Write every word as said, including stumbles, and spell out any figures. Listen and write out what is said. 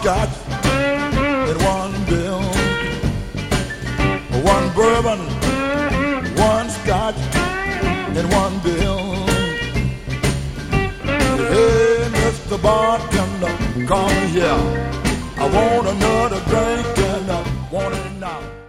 scotch and one bill, one bourbon, one scotch and one bill. Hey, Mister Bartender, come here. I want another drink and I want it now.